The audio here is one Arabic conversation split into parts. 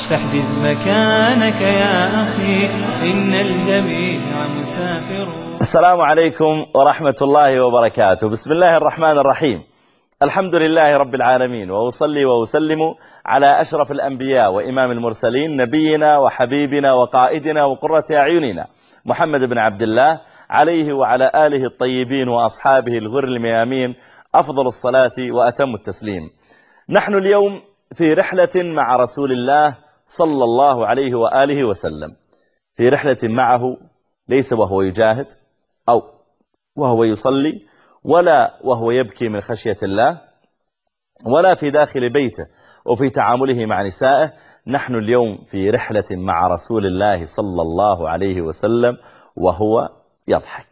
فاحجز مكانك يا أخي إن الجميع مسافرون. السلام عليكم ورحمة الله وبركاته. بسم الله الرحمن الرحيم. الحمد لله رب العالمين، وأصلي وأسلم على أشرف الأنبياء وإمام المرسلين، نبينا وحبيبنا وقائدنا وقرة أعيننا محمد بن عبد الله، عليه وعلى آله الطيبين وأصحابه الغر الميامين أفضل الصلاة وأتم التسليم. نحن اليوم في رحلة مع رسول الله صلى الله عليه وآله وسلم، في رحلة معه ليس وهو يجاهد أو وهو يصلي، ولا وهو يبكي من خشية الله، ولا في داخل بيته وفي تعامله مع نسائه. نحن اليوم في رحلة مع رسول الله صلى الله عليه وسلم وهو يضحك.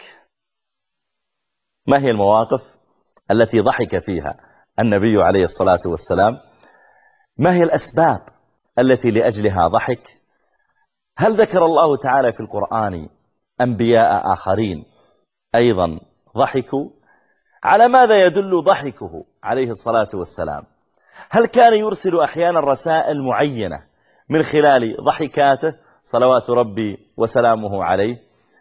ما هي المواقف التي ضحك فيها النبي عليه الصلاة والسلام؟ ما هي الأسباب التي لأجلها ضحك؟ هل ذكر الله تعالى في القرآن أنبياء آخرين أيضا ضحكوا؟ على ماذا يدل ضحكه عليه الصلاة والسلام؟ هل كان يرسل أحيانا رسائل معينة من خلال ضحكاته صلوات ربي وسلامه عليه؟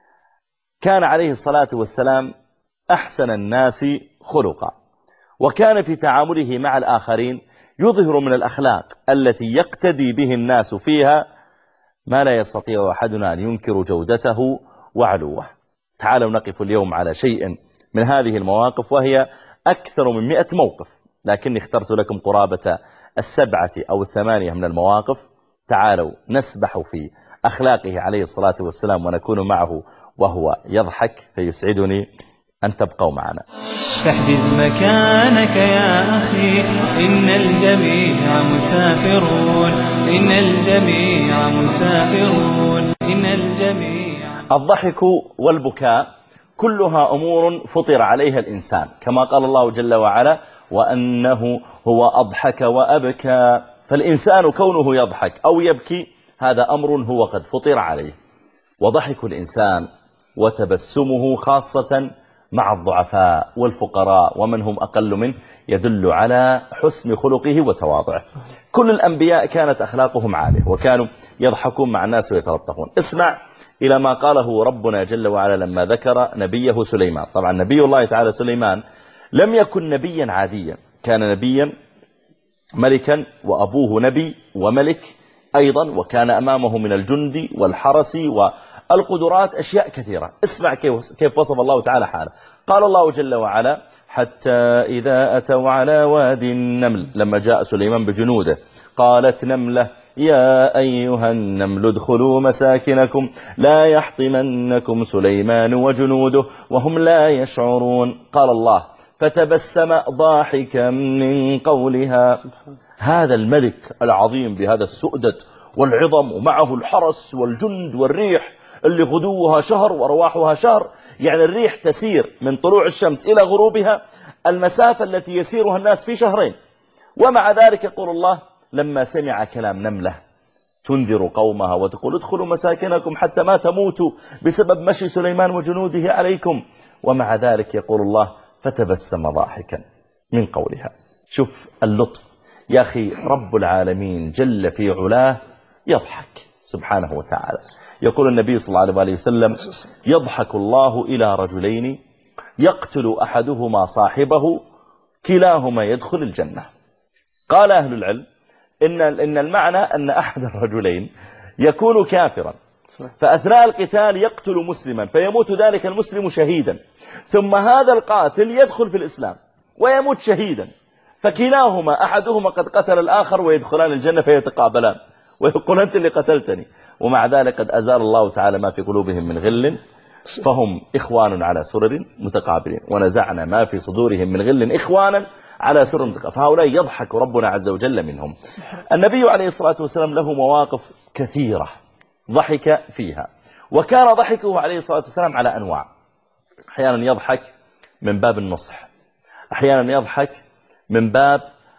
كان عليه الصلاة والسلام أحسن الناس خلقا، وكان في تعامله مع الآخرين يظهر من الأخلاق التي يقتدي به الناس فيها ما لا يستطيع أحدنا أن ينكر جودته وعلوه. تعالوا نقف اليوم على شيء من هذه المواقف، وهي أكثر من 100 موقف، لكني اخترت لكم قرابة 7 أو 8 من المواقف. تعالوا نسبح في أخلاقه عليه الصلاة والسلام ونكون معه وهو يضحك، فيسعدني أن تبقوا معنا. فاحجز مكانك يا أخي إن الجميع مسافرون، إن الجميع مسافرون، إن الجميع. الضحك والبكاء كلها أمور فطر عليها الإنسان، كما قال الله جل وعلا: وأنه هو أضحك وأبكى. فالإنسان كونه يضحك أو يبكي هذا أمر هو قد فطر عليه. وضحك الإنسان وتبسمه خاصة مع الضعفاء والفقراء ومن هم أقل منه يدل على حسن خلقه وتواضعه. كل الأنبياء كانت أخلاقهم عالية وكانوا يضحكون مع الناس ويتلطفون. اسمع إلى ما قاله ربنا جل وعلا لما ذكر نبيه سليمان. طبعا نبي الله تعالى سليمان لم يكن نبيا عاديا، كان نبيا ملكا، وأبوه نبي وملك أيضا، وكان أمامه من الجند والحرس والقدرات أشياء كثيرة. اسمع كيف وصف الله تعالى حاله. قال الله جل وعلا: حتى إذا أتوا على وادي النمل، لما جاء سليمان بجنوده، قالت نملة يا أيها النمل ادخلوا مساكنكم لا يحطمنكم سليمان وجنوده وهم لا يشعرون. قال الله: فتبسم ضاحكا من قولها. هذا الملك العظيم بهذا السؤدد والعظم، ومعه الحرس والجند والريح اللي غدوها شهر ورواحها شهر، يعني الريح تسير من طلوع الشمس إلى غروبها المسافة التي يسيرها الناس في شهرين. ومع ذلك يقول الله: لما سمع كلام نملة تنذر قومها وتقول ادخلوا مساكنكم حتى ما تموتوا بسبب مشي سليمان وجنوده عليكم، ومع ذلك يقول الله: فتبسم ضاحكا من قولها. شوف اللطف يا أخي، رب العالمين جل في علاه يضحك سبحانه وتعالى. يقول النبي صلى الله عليه وسلم: يضحك الله إلى رجلين يقتل أحدهما صاحبه كلاهما يدخل الجنة. قال أهل العلم إن المعنى أن أحد الرجلين يكون كافرا، فأثناء القتال يقتل مسلما فيموت ذلك المسلم شهيدا، ثم هذا القاتل يدخل في الإسلام ويموت شهيدا، فكلاهما أحدهما قد قتل الآخر ويدخلان الجنة فيتقابلان ويقول أنت اللي قتلتني. ومع ذلك قد أزال الله تعالى ما في قلوبهم من غل فهم إخوان على سرر متقابلين، ونزعنا ما في صدورهم من غل إخوانا على سرر متقابلين. فهؤلاء يضحك ربنا عز وجل منهم. النبي عليه الصلاة والسلام له مواقف كثيرة ضحك فيها، وكان ضحكه عليه الصلاة والسلام على أنواع. أحيانا يضحك من باب النصح، أحيانا يضحك من باب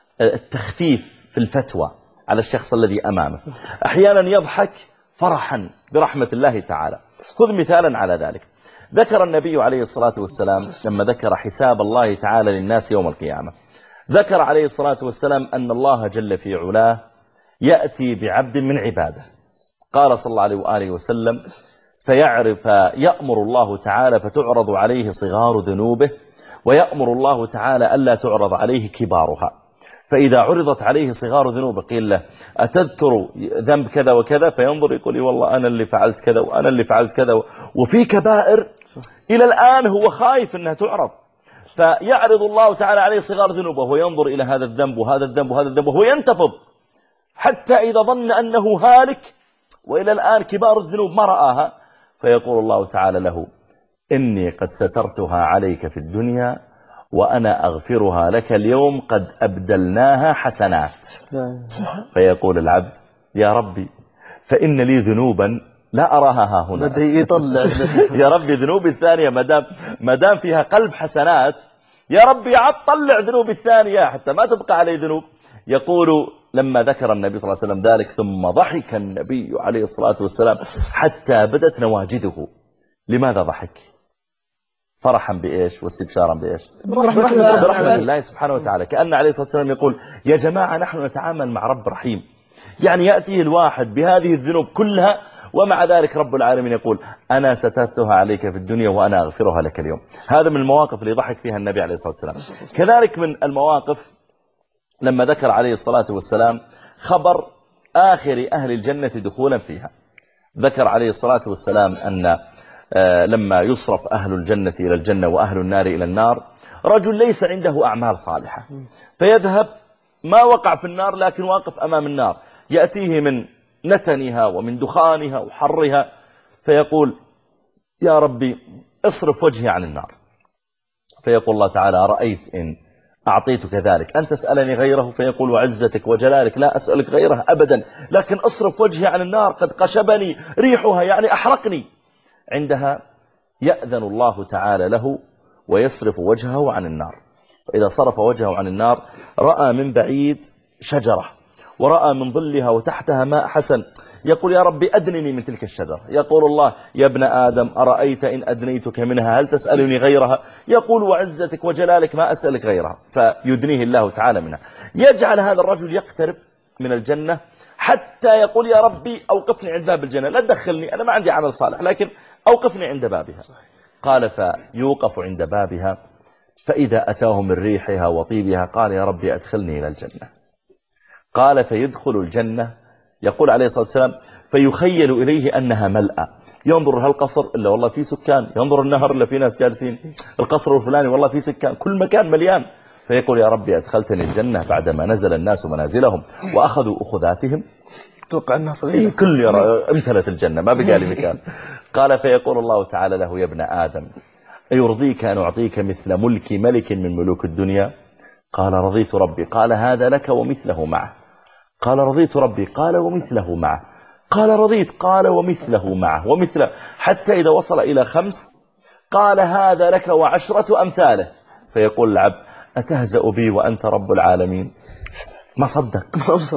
التخفيف في الفتوى على الشخص الذي أمامه، أحيانا يضحك فرحا برحمة الله تعالى. خذ مثالا على ذلك. ذكر النبي عليه الصلاة والسلام لما ذكر حساب الله تعالى للناس يوم القيامة، ذكر عليه الصلاة والسلام أن الله جل في علاه يأتي بعبد من عباده، قال صلى الله عليه وآله وسلم: فيأمر الله تعالى فتعرض عليه صغار ذنوبه، ويأمر الله تعالى ألا تعرض عليه كبارها. فإذا عرضت عليه صغار ذنوبه قيل له: أتذكر ذنب كذا وكذا؟ فينظر يقول: والله أنا اللي فعلت كذا وأنا اللي فعلت كذا، وفي كبائر إلى الآن هو خايف أنها تعرض. فيعرض الله تعالى عليه صغار ذنوبه وينظر إلى هذا الذنب وهذا الذنب وهذا الذنب، وهو ينتفض حتى إذا ظن أنه هالك وإلى الآن كبار الذنوب ما رآها، فيقول الله تعالى له: إني قد سترتها عليك في الدنيا وأنا أغفرها لك اليوم، قد أبدلناها حسنات. فيقول العبد: يا ربي فإن لي ذنوبا لا أراها ها هنا. بدأ يطلع يا ربي ذنوبي الثانية مدام فيها قلب حسنات، يا ربي عاد طلع ذنوبي الثانية حتى ما تبقى علي ذنوب. يقول لما ذكر النبي صلى الله عليه وسلم ذلك ثم ضحك النبي عليه الصلاة والسلام حتى بدت نواجذه. لماذا ضحك؟ فرحا بإيش واستبشارا بإيش؟ برحمة الله سبحانه وتعالى. كأن عليه الصلاة والسلام يقول: يا جماعة نحن نتعامل مع رب رحيم، يعني يأتيه الواحد بهذه الذنوب كلها ومع ذلك رب العالمين يقول: أنا سترتها عليك في الدنيا وأنا أغفرها لك اليوم. هذا من المواقف اللي ضحك فيها النبي عليه الصلاة والسلام. كذلك من المواقف لما ذكر عليه الصلاة والسلام خبر آخر أهل الجنة دخولا فيها. ذكر عليه الصلاة والسلام أن لما يصرف أهل الجنة إلى الجنة وأهل النار إلى النار، رجل ليس عنده أعمال صالحة فيذهب، ما وقع في النار لكن واقف أمام النار، يأتيه من نتنها ومن دخانها وحرها، فيقول: يا ربي اصرف وجهي عن النار. فيقول الله تعالى: أرأيت إن أعطيتك ذلك أن تسألني غيره؟ فيقول: وعزتك وجلالك لا أسألك غيره أبدا، لكن اصرف وجهي عن النار، قد قشبني ريحها، يعني أحرقني. عندها يأذن الله تعالى له ويصرف وجهه عن النار. وإذا صرف وجهه عن النار رأى من بعيد شجرة ورأى من ظلها وتحتها ماء حسن، يقول: يا ربي أدنني من تلك الشجرة. يقول الله: يا ابن آدم أرأيت إن أدنيتك منها هل تسألني غيرها؟ يقول: وعزتك وجلالك ما أسألك غيرها. فيدنيه الله تعالى منها. يجعل هذا الرجل يقترب من الجنة حتى يقول: يا ربي أوقفني عند باب الجنة، لا تدخلني، أنا ما عندي عمل صالح، لكن أوقفني عند بابها. قال: فيوقف عند بابها، فإذا أتاه من ريحها وطيبها قال: يا ربي أدخلني إلى الجنة. قال: فيدخل الجنة، يقول عليه الصلاة والسلام: فيخيل إليه أنها ملأى، ينظر هالقصر إلا والله في سكان، ينظر النهر إلا في ناس جالسين، القصر الفلاني والله في سكان، كل مكان مليان. فيقول: يا ربي أدخلتني الجنة بعدما نزل الناس منازلهم وأخذوا أخذاتهم. توقع أنها صغيرة، كل يرى امتلت الجنة ما بقى لي مكان. قال: فيقول الله تعالى له: يا ابن آدم أيرضيك أن أعطيك مثل ملك ملك من ملوك الدنيا؟ قال: رضيت ربي. قال: هذا لك ومثله معه. قال: رضيت ربي. قال: ومثله معه. قال: رضيت. قال: ومثله معه ومثله، حتى إذا وصل إلى 5 قال: هذا لك و10 أمثاله. فيقول العبد: أتهزأ بي وأنت رب العالمين؟ ما صدق.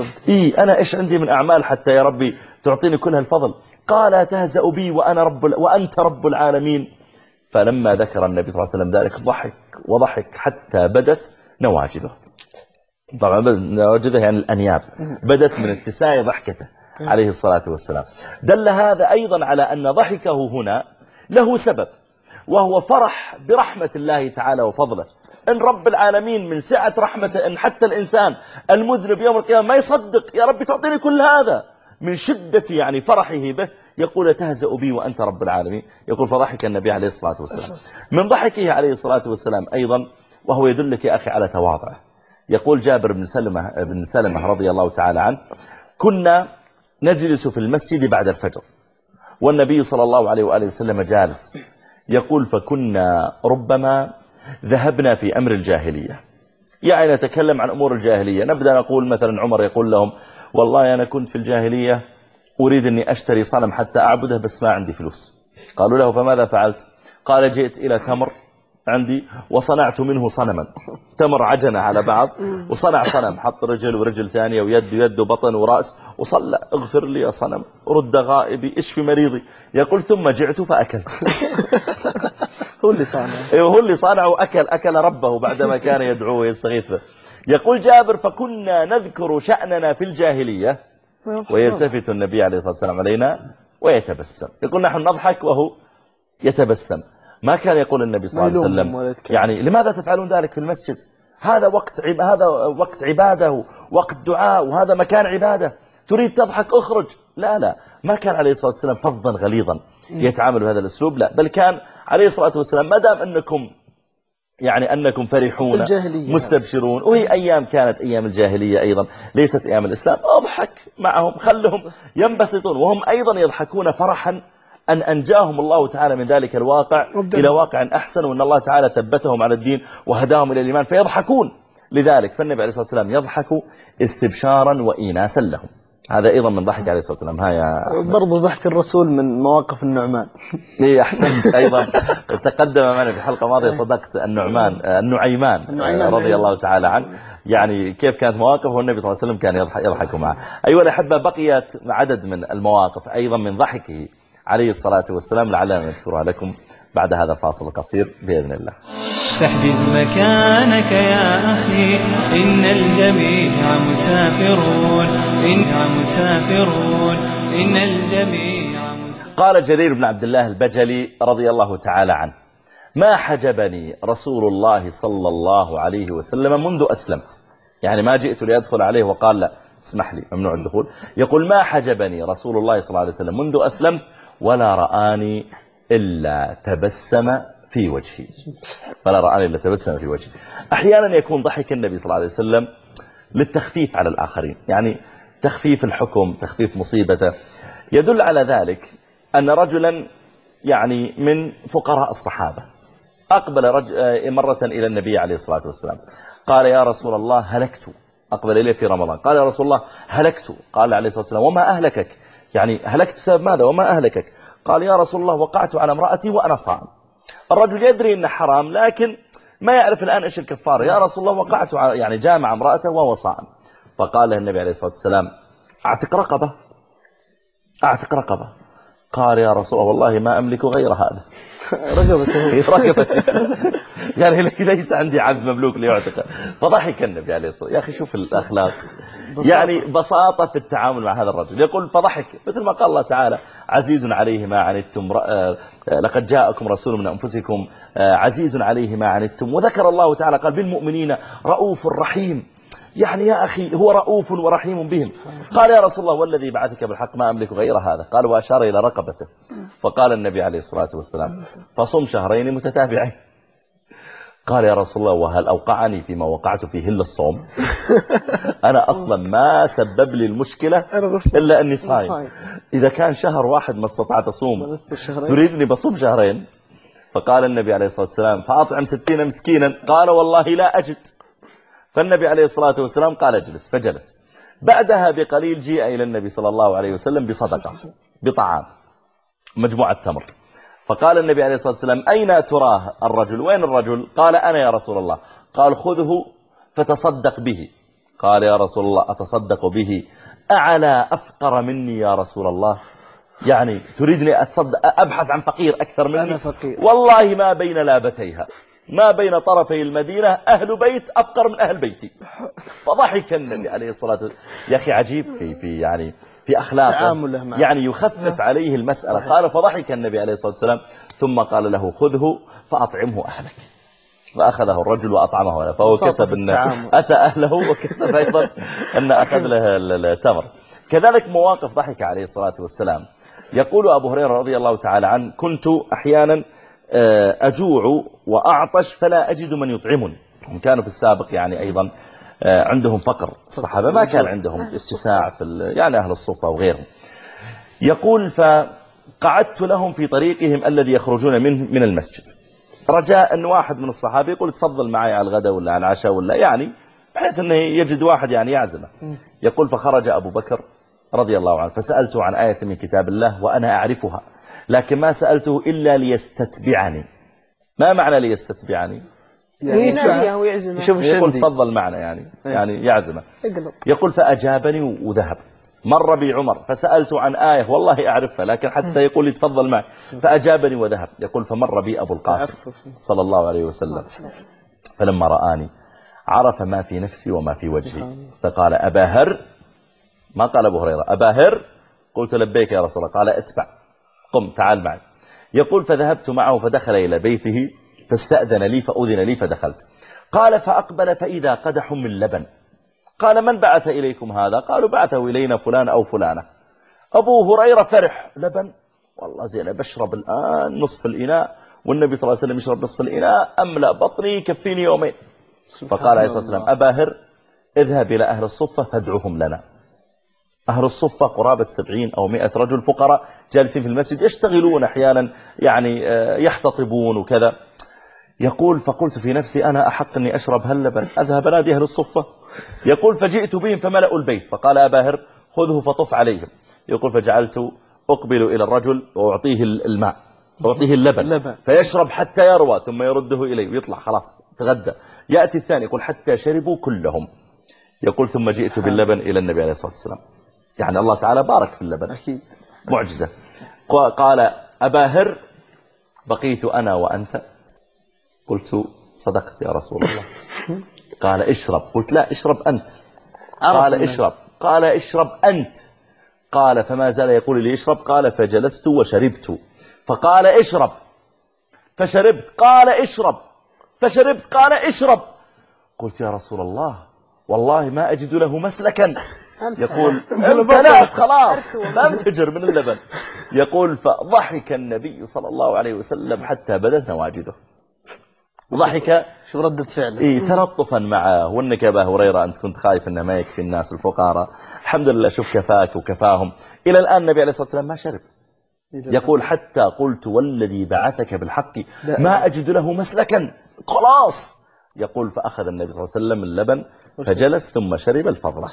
أنا إيش عندي من أعمال حتى يا ربي تعطيني كل هالفضل؟ قال: أتهزأ بي وأنت رب العالمين. فلما ذكر النبي صلى الله عليه وسلم ذلك ضحك وضحك حتى بدت نواجذه. طبعا نواجذه يعني الأنياب، بدت من اتساع ضحكته عليه الصلاة والسلام. دل هذا أيضا على أن ضحكه هنا له سبب، وهو فرح برحمة الله تعالى وفضله. إن رب العالمين من سعة رحمته إن حتى الإنسان المذنب يوم القيامة ما يصدق: يا ربي تعطيني كل هذا، من شدة يعني فرحه به يقول: تهزأ بي وأنت رب العالمين. يقول: فضحك النبي عليه الصلاة والسلام. من ضحكه عليه الصلاة والسلام أيضا، وهو يدلك يا أخي على تواضعه، يقول جابر بن سلمة رضي الله تعالى عنه: كنا نجلس في المسجد بعد الفجر والنبي صلى الله عليه وآله وسلم جالس. يقول: فكنا ربما ذهبنا في أمر الجاهلية، يعني نتكلم عن أمور الجاهلية. نبدأ نقول مثلا عمر يقول لهم: والله أنا كنت في الجاهلية أريد أني أشتري صنم حتى أعبده بس ما عندي فلوس. قالوا له: فماذا فعلت؟ قال: جئت إلى تمر عندي وصنعت منه صنما، تمر عجنة على بعض وصنع صنم، حط رجل ورجل ثانية ويد ويد وبطن ورأس وصلى: اغفر لي يا صنم، رد غائبي، اشفي مريضي. يقول: ثم جعت فأكل. هو اللي صانع. هو اللي صانع وأكل ربه بعدما كان يدعوه ويستغيث به. يقول جابر: فكنا نذكر شأننا في الجاهلية ويلتفت النبي عليه الصلاة والسلام علينا ويتبسم، يقول نحن نضحك وهو يتبسم. ما كان يقول النبي صلى الله عليه وسلم يعني لماذا تفعلون ذلك في المسجد؟ هذا وقت عبادة ووقت دعاء وهذا مكان عبادة، تريد تضحك اخرج. لا لا، ما كان عليه الصلاة والسلام فظا غليظا يتعامل بهذا الأسلوب، لا، بل كان عليه الصلاة والسلام ما دام أنكم فرحون مستبشرون، وهي أيام كانت أيام الجاهلية أيضا ليست أيام الإسلام، أضحك معهم، خلهم ينبسطون وهم أيضا يضحكون فرحا أن أنجاهم الله تعالى من ذلك الواقع إلى واقع أحسن، وأن الله تعالى ثبتهم على الدين وهداهم إلى الإيمان فيضحكون لذلك. فالنبي عليه الصلاة والسلام يضحك استبشارا وإيناسا لهم. هذا أيضا من ضحك عليه الصلاة والسلام. برضو ضحك الرسول من مواقف النعمان. إيه أحسنت، أيضا تقدم معنا في حلقة ماضية، صدقت، النعيمان رضي الله تعالى عنه، يعني كيف كانت مواقفه والنبي صلى الله عليه وسلم كان يضحك معه. أيها الأحبة، بقيت عدد من المواقف أيضا من ضحكه عليه الصلاة والسلام، لعلنا نذكرها لكم بعد هذا الفاصل القصير بإذن الله. فاحجز مكانك يا أخي، إن الجميع مسافرون، إن الجميع مسافرون. قال جرير بن عبد الله البجلي رضي الله تعالى عنه: ما حجبني رسول الله صلى الله عليه وسلم منذ أسلمت، يعني ما جئت لأدخل عليه وقال لا اسمح لي ممنوع الدخول، يقول ما حجبني رسول الله صلى الله عليه وسلم منذ أسلمت ولا رآني إلا تبسم في وجهي، أحيانا يكون ضحك النبي صلى الله عليه وسلم للتخفيف على الآخرين، يعني تخفيف الحكم، تخفيف مصيبته. يدل على ذلك أن رجلا يعني من فقراء الصحابة أقبل مرة إلى النبي عليه الصلاة والسلام، قال يا رسول الله هلكت، أقبل إليه في رمضان، قال يا رسول الله هلكت، قال عليه الصلاة والسلام وما أهلكك؟ يعني هلكت بسبب ماذا وما أهلكك؟ قال يا رسول الله وقعت على امرأتي وأنا صائم. الرجل يدري أنه حرام لكن ما يعرف الآن إيش الكفارة. يا رسول الله وقعت يعني جامع امرأته وهو صائم. فقال له النبي عليه الصلاة والسلام أعتق رقبة. قال يا رسول الله والله ما أملك غير هذا. رقبتي يعني ليس عندي عبد مملوك ليعتق. فضحك النبي عليه الصلاة والسلام. يا أخي شوف الأخلاق، يعني بساطة في التعامل مع هذا الرجل. يقول فضحك، مثل ما قال الله تعالى عزيز عليه ما عنتم، لقد جاءكم رسول من أنفسكم عزيز عليه ما عنتم. وذكر الله تعالى قال بالمؤمنين رؤوف رحيم، يعني يا أخي هو رؤوف ورحيم بهم. قال يا رسول الله والذي بعثك بالحق ما أملك غير هذا. قال وأشار إلى رقبته. فقال النبي عليه الصلاة والسلام فصم شهرين متتابعين. قال يا رسول الله وهل أوقعني فيما وقعت فيه إلا الصوم؟ أنا أصلا ما سبب لي المشكلة إلا أني صايم. إذا كان شهر واحد ما استطعت أصوم تريدني بصوم شهرين؟ فقال النبي عليه الصلاة والسلام فأطعم 60 مسكينا. قال والله لا أجد. فالنبي عليه الصلاة والسلام قال اجلس، فجلس. بعدها بقليل جيء إلى النبي صلى الله عليه وسلم بصدقة، بطعام، مجموعة تمر. فقال النبي عليه الصلاة والسلام أين تراه الرجل؟ وين الرجل؟ قال أنا يا رسول الله. قال خذه فتصدق به. قال يا رسول الله أتصدق به أعلى أفقر مني يا رسول الله؟ يعني تريدني أتصدق أبحث عن فقير أكثر مني؟ أنا فقير والله ما بين لابتيها، ما بين طرفي المدينة أهل بيت أفقر من أهل بيتي. فضحك النبي عليه الصلاة والسلام. يا أخي عجيب في أخلاقه، يعني يخفف عليه المسألة. قال فضحك النبي عليه الصلاة والسلام ثم قال له خذه فأطعمه أهلك. فأخذه الرجل وأطعمه أهله، فهو كسب أن أتى أهله وكسب أيضا أن أخذ له التمر. كذلك مواقف ضحك عليه الصلاة والسلام. يقول أبو هريرة رضي الله تعالى عنه كنت أحيانا أجوع وأعطش فلا أجد من يطعمني. هم كانوا في السابق يعني أيضا عندهم فقر، الصحابة ما كان عندهم اتساع يعني أهل الصفة وغيرهم. يقول فقعدت لهم في طريقهم الذي يخرجون منه من المسجد، رجاء أن واحد من الصحابة يقول تفضل معي على الغداء ولا على العشاء ولا، يعني بحيث أنه يجد واحد يعني يعزمه. يقول فخرج أبو بكر رضي الله عنه فسألته عن آية من كتاب الله وأنا أعرفها، لكن ما سألته إلا ليستتبعني. ما معنى ليستتبعني؟ يعني يشوف يقول تفضل معنا يعني يعزمه. يقول فأجابني وذهب. مر بي عمر فسألته عن آية والله أعرفها لكن حتى يقول لي تفضل معي، فأجابني وذهب. يقول فمر بي أبو القاسم صلى الله عليه وسلم فلما رآني عرف ما في نفسي وما في وجهي فقال أبا هر ما قال أبو هريرة أبا هر، قلت لبيك يا رسول الله، قال اتبع، قم تعال معي. يقول فذهبت معه فدخل إلى بيته فاستأذن لي فأذن لي فدخلت. قال فأقبل فإذا قدح من لبن. قال من بعث إليكم هذا؟ قالوا بعثه إلينا فلان أو فلانة. أبو هريرة فرح، لبن والله زين، بشرب الآن نصف الإناء والنبي صلى الله عليه وسلم يشرب نصف الإناء، أملأ بطني يكفيني يومين. فقال عليه الصلاة والسلام أبا هر اذهب إلى أهل الصفة فادعوهم لنا. أهل الصفة قرابة 70 أو 100 رجل فقراء جالسين في المسجد يشتغلون أحيانا يعني يحتطبون وكذا. يقول فقلت في نفسي أنا أحق أني أشرب هاللبن، أذهب نادي أهل الصفة. يقول فجئت بهم فملأوا البيت، فقال أبا هر خذه فطف عليهم. يقول فجعلت أقبل إلى الرجل وأعطيه الماء، أعطيه اللبن فيشرب حتى يروى ثم يرده إلي ويطلع خلاص تغدى. يأتي الثاني يقول حتى شربوا كلهم. يقول ثم جئت باللبن إلى النبي عليه الصلاة والسلام. يعني الله تعالى بارك في اللبن، أكيد معجزة. قال أبا هر بقيت أنا وأنت. قلت صدقت يا رسول الله. قال اشرب. قلت لا اشرب أنت. قال اشرب. قال اشرب أنت. قال فما زال يقول لي اشرب. قال فجلست وشربت. فقال اشرب فشربت. قال اشرب فشربت. قال اشرب. قلت يا رسول الله والله ما أجد له مسلكا. يقول امتلأت خلاص ما انفجر من اللبن. يقول فضحك النبي صلى الله عليه وسلم حتى بدت نواجده. ضحك شو ردة فعله؟ تلطفا معه. وانك يا ابا هريرة انت كنت خايف انه ما يكفي الناس الفقراء، الحمد لله شوف كفاك وكفاهم. الى الان النبي عليه الصلاة والسلام ما شرب. يقول حتى قلت والذي بعثك بالحق ما أجد له مسلكا خلاص. يقول فأخذ النبي صلى الله عليه وسلم اللبن فجلس ثم شرب الفضلة.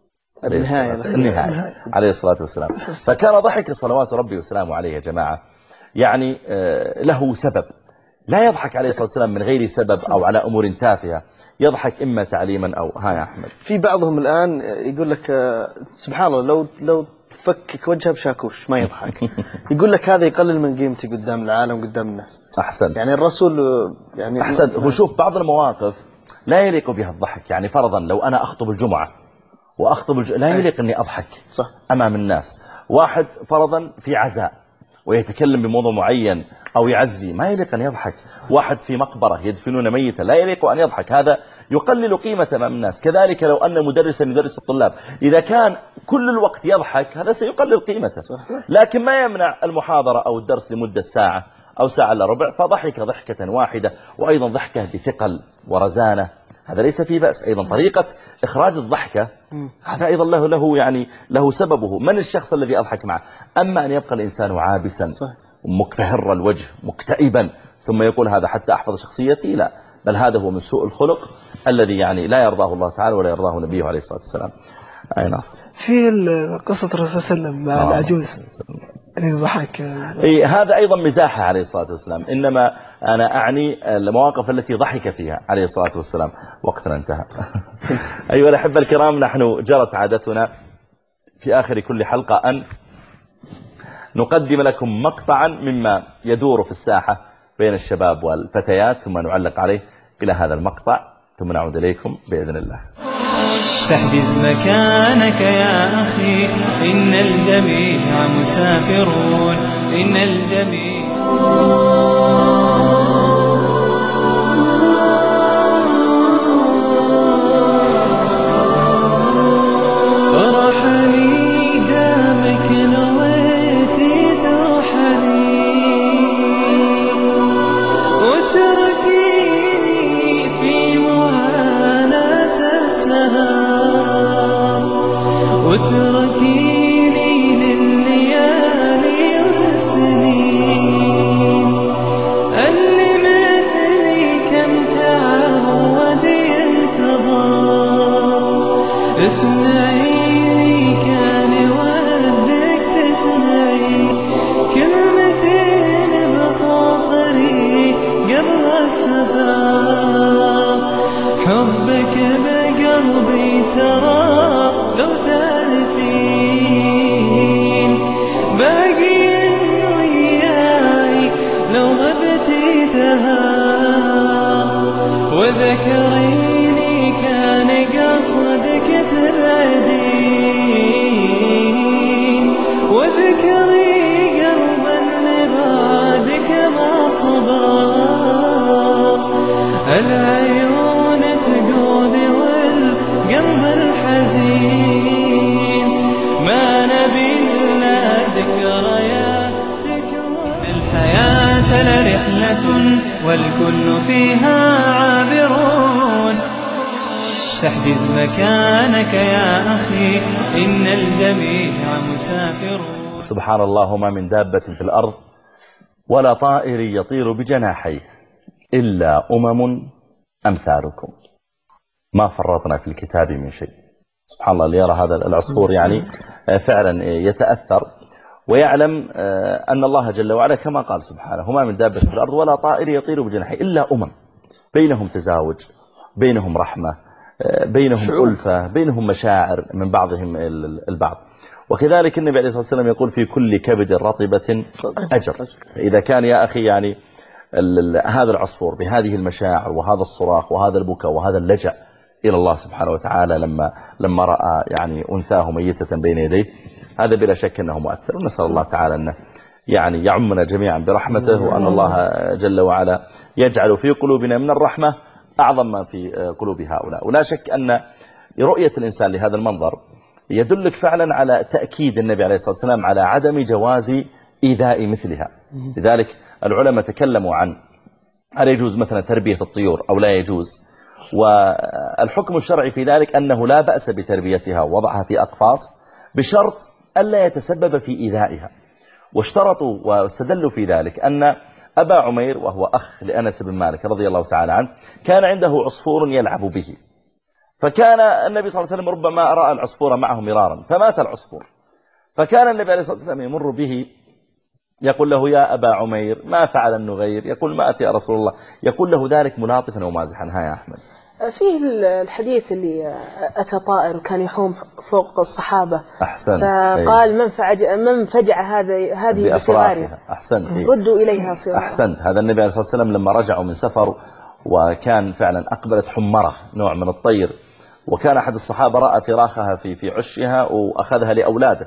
النهاية عليه الصلاة والسلام. فكان ضحك صلوات ربي وسلامه عليه يا جماعة يعني له سبب. لا يضحك عليه الصلاة والسلام من غير سبب أو على أمور تافهة، يضحك إما تعليما أو ها يا أحمد. في بعضهم الآن يقول لك سبحان الله لو تفكك وجهه بشاكوش ما يضحك. يقول لك هذا يقلل من قيمتي قدام العالم قدام الناس. أحسن. يعني الرسول يعني أحسن. هو شوف بعض المواقف لا يليق بها الضحك. يعني فرضا لو أنا أخطب الجمعة لا يليق أني أضحك صح أمام الناس. واحد فرضا في عزاء ويتكلم بموضوع معين أو يعزي ما يليق أن يضحك. واحد في مقبرة يدفنون ميتا لا يليق أن يضحك، هذا يقلل قيمة أمام الناس. كذلك لو أن مدرسا يدرس الطلاب إذا كان كل الوقت يضحك هذا سيقلل قيمته. لكن ما يمنع المحاضرة أو الدرس لمدة ساعة أو ساعة إلا ربع فضحك ضحكة واحدة وأيضا ضحكة بثقل ورزانة، هذا ليس فيه بأس. أيضا طريقة إخراج الضحكة هذا أيضا له يعني له سببه، من الشخص الذي أضحك معه. أما أن يبقى الإنسان عابسا مكفهر الوجه مكتئبا ثم يقول هذا حتى أحفظ شخصيتي، لا، بل هذا هو من سوء الخلق الذي يعني لا يرضاه الله تعالى ولا يرضاه نبيه عليه الصلاة والسلام. أي ناصر في قصة الرسول صلى الله عليه وسلم مع العجوز اللي ضحك. هذا أيضا مزاحه عليه الصلاة والسلام، إنما أنا أعني المواقف التي ضحك فيها عليه الصلاة والسلام. وقتنا انتهى. أيها الأحبة الكرام، نحن جرت عادتنا في آخر كل حلقة أن نقدم لكم مقطعا مما يدور في الساحة بين الشباب والفتيات ثم نعلق عليه. إلى هذا المقطع ثم نعود إليكم بإذن الله. فاحجز مكانك يا أخي إن الجميع مسافرون. إن الجميع فرحني دامك نويتي ترحلي وتركيني في معاناة السهر وتركيني لليالي والسنين اللي مثلي كم تعود ينتظر. اسمعيني كان ودك تسمعي كلمتين بخاطري قبل السفر. حبك بقلبي ترى لو تعرفين باقي وياي لو غبتي دهر. وذكريني كان قصدك تبعد رحلة والكل فيها عابرون. فاحجز مكانك يا أخي إن الجميع مسافرون. سبحان الله، ما من دابة في الأرض ولا طائر يطير بجناحيه إلا أمثالكم ما فرطنا في الكتاب من شيء. سبحان الله، اللي يرى هذا العصفور يعني فعلا يتأثر ويعلم أن الله جل وعلا كما قال سبحانه ما من دابة في الأرض ولا طائر يطير بجناحيه إلا بينهم تزاوج، بينهم رحمة، بينهم ألفة، بينهم مشاعر من بعضهم البعض. وكذلك النبي عليه الصلاة والسلام يقول في كل كبد رطبة أجر. إذا كان يا أخي يعني هذا العصفور بهذه المشاعر وهذا الصراخ وهذا البكاء وهذا اللجأ إلى الله سبحانه وتعالى لما رأى يعني أنثاه ميتة بين يديه، هذا بلا شك أنه مؤثر. ونسأل الله تعالى أنه يعني يعمنا جميعا برحمته، وأن الله جل وعلا يجعل في قلوبنا من الرحمة أعظم ما في قلوب هؤلاء. ولا شك أن رؤية الإنسان لهذا المنظر يدلك فعلا على تأكيد النبي عليه الصلاة والسلام على عدم جواز إيذاء مثلها. لذلك العلماء تكلموا عن هل يجوز مثلا تربية الطيور أو لا يجوز، والحكم الشرعي في ذلك أنه لا بأس بتربيتها ووضعها في أقفاص بشرط ألا يتسبب في إيذائها. واشترطوا واستدلوا في ذلك أن أبا عمير وهو أخ لأنس بن مالك رضي الله تعالى عنه كان عنده عصفور يلعب به، فكان النبي صلى الله عليه وسلم ربما رأى العصفور معه مرارا فمات العصفور، فكان النبي عليه الصلاة والسلام يمر به يقول له يا أبا عمير ما فعل النغير؟ يقول مات يا رسول الله. يقول له ذلك ملاطفا ومازحا. ها يا أحمد، فيه الحديث اللي أتى طائر وكان يحوم فوق الصحابة، أحسنت، فقال من فجع هذه بصغارها. أحسنت، ردوا إليها صغارها. أحسنت. هذا النبي عليه الصلاة والسلام لما رجعوا من سفر وكان فعلا أقبلت حمرة نوع من الطير، وكان أحد الصحابة رأى فراخها في عشها وأخذها لأولاده،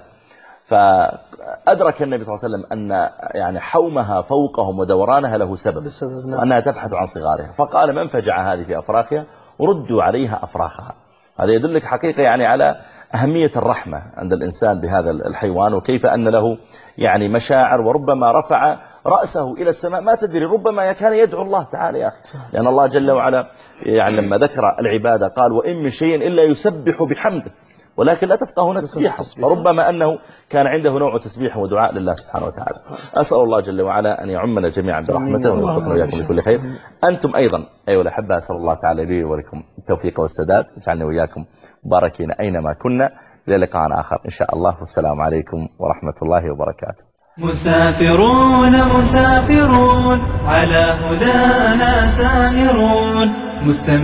فأدرك النبي صلى الله عليه وسلم أن يعني حومها فوقهم ودورانها له سبب وأنها تبحث عن صغارها، فقال من فجع هذه في أفراخها ردوا عليها أفراخها. هذا يدلك حقيقة يعني على أهمية الرحمة عند الإنسان بهذا الحيوان، وكيف أن له يعني مشاعر، وربما رفع رأسه إلى السماء ما تدري ربما كان يدعو الله تعالى يا أخي، لأن الله جل وعلا يعني لما ذكر العبادة قال وإن من شيء إلا يسبح بحمده ولكن لا تفقهون تسبيحه، فربما أنه كان عنده نوع تسبيح ودعاء لله سبحانه وتعالى. أسأل الله جل وعلا أن يعمنا جميعا برحمته ويوفقنا وإياكم لكل خير. أنتم أيضا أيها الأحبة أسأل الله تعالى لي ولكم التوفيق والسداد، يجعلنا وإياكم مباركين أينما كنا. إلى لقاء آخر إن شاء الله، والسلام عليكم ورحمة الله وبركاته. مسافرون على هدانا سائرون